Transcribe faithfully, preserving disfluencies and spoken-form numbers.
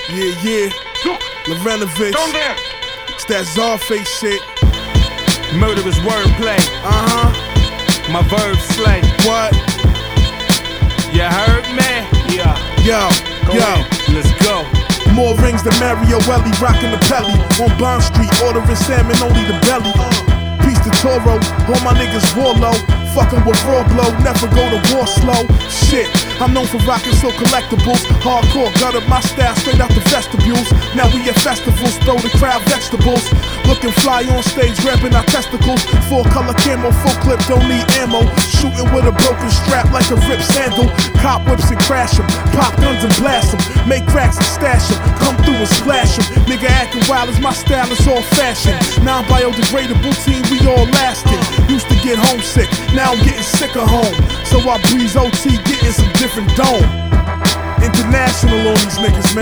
Yeah, yeah. Lorenovich. It's that Czarface shit. Murderous wordplay. Uh-huh. My verbs slay. What? You heard me? Yeah. Yo, Go yo. ahead. Let's go. More rings than Mario Welly, rockin' the Pelly. On Bond Street, ordering salmon, only the belly. Peace to Toro, all my niggas war low. Fuckin' with raw blow, never go to war slow. Shit, I'm known for rockin' so collectibles. Hardcore, gutter my style straight out the vestibules. Now we at festivals, throw the crowd vegetables. Looking fly on stage, grabbing our testicles. Full color camo, full clip, don't need ammo. Shooting with a broken strap like a ripped sandal. Cop whips and crash 'em, pop guns and blast 'em. Make cracks and stash 'em, come through and splash 'em. Nigga acting wild as my style is all fashion. Non-biodegradable team, we all lasting. Used to get homesick, now I'm getting sick of home. So I breeze O T, getting some different dome. International on these niggas, man.